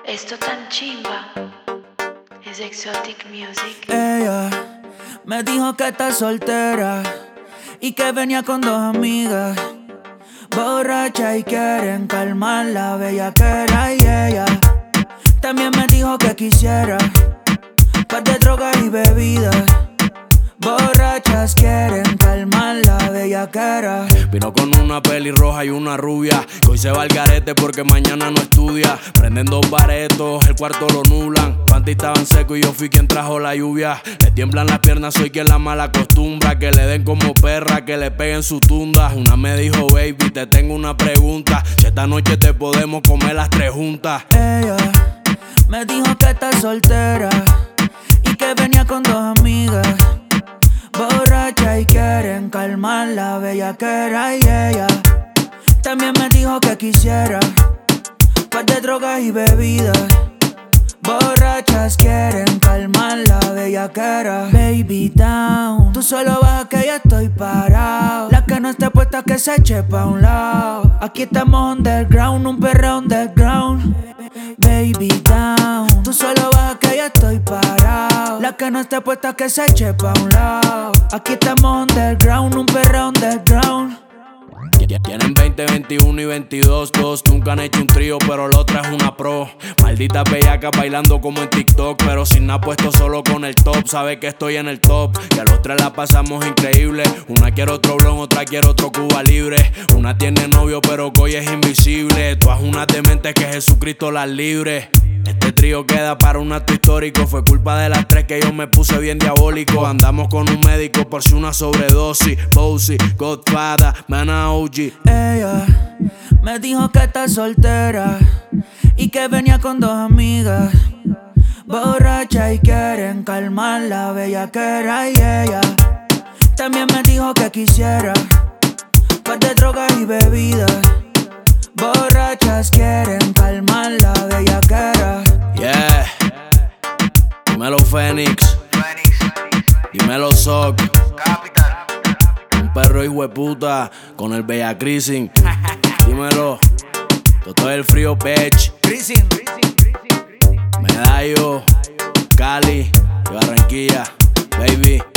Esto tan chimba es Exotic Music. Ella me dijo que está soltera y que venía con dos amigas borracha y quieren calmar la bellaquera. Y ella también me dijo que quisiera par de drogas y bebidas. Borrachas quieren calmar la bellaquera. Vino con una pelirroja y una rubia, que hoy se va al garete porque mañana no estudia. Prenden dos baretos, el cuarto lo nublan. Panty estaban secos y yo fui quien trajo la lluvia. Le tiemblan las piernas, soy quien la mala acostumbra. Que le den como perra, que le peguen su tunda. Una me dijo, baby, te tengo una pregunta. Si esta noche te podemos comer las tres juntas. Ella me dijo que está soltera y que venía con dos amigas borracha y quieren calmar la bellaquera. Y ella también me dijo que quisiera par de drogas y bebidas. Borrachas quieren calmar la bellaquera. Baby down, tú solo baja que ya estoy parado. La que no esté puesta que se eche pa' un lado. Aquí estamos underground, un perreo underground. Baby down, tú solo baja que ya estoy parado. La que no esté puesta que se eche pa' un lado. Aquí estamos underground, un perreo underground. Tienen 20, 21 y 22, dos nunca han hecho un trío, pero la otra es una pro. Maldita bellaca bailando como en TikTok, pero sin nada puesto solo con el top. Sabe que estoy en el top, que a los tres la pasamos increíble. Una quiere otro blon, otra quiere otro Cuba libre. Una tiene novio pero que hoy es invisible. Todas unas dementes que Jesucristo las libre. Este trío queda para un acto histórico. Fue culpa de las tres que yo me puse bien diabólico. Andamos con un médico por si una sobredosis. Bossy, Godfather, Mana OG. Ella me dijo que está soltera y que venía con dos amigas borracha y quieren calmar la bellaquera. Y ella también me dijo que quisiera par de drogas y bebidas. Borrachas quieren calmar la bellaquera. Yeah. Dímelo Fénix. Dímelo Sock. Un perro hijo de puta con el Bella Crising. Dímelo. Todo el frío bitch. Medallo, Cali y Barranquilla. Baby.